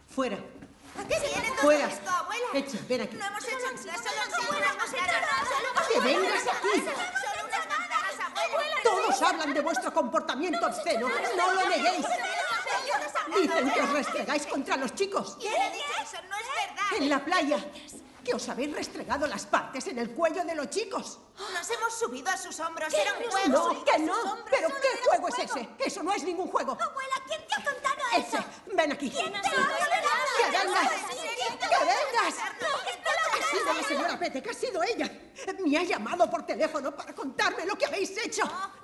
Fuera. ¿A qué viene todo Fuera. esto, abuela? Echa, ven aquí. No hemos hecho nada, solo unas manzanas. ¡Que vengas aquí! Solo unas manzanas, abuela. Todos hablan de vuestro comportamiento obsceno. ¡No lo neguéis! Dicen que os restregáis contra los chicos. ¿Quién ha dicho eso? No es verdad. En la playa. Que os habéis restregado las partes en el cuello de los chicos. Nos hemos subido a sus hombros. Era un juego. No, que no. ¿Pero qué juego es ese? Eso no es ningún juego. Abuela, ¿quién te ha contado Ese, ven aquí. ¿Quién te ha ¡Que vengas! ¡Que vengas! Ha sido la señora Pete, que ha sido ella. Me ha llamado por teléfono para contarme lo que habéis hecho.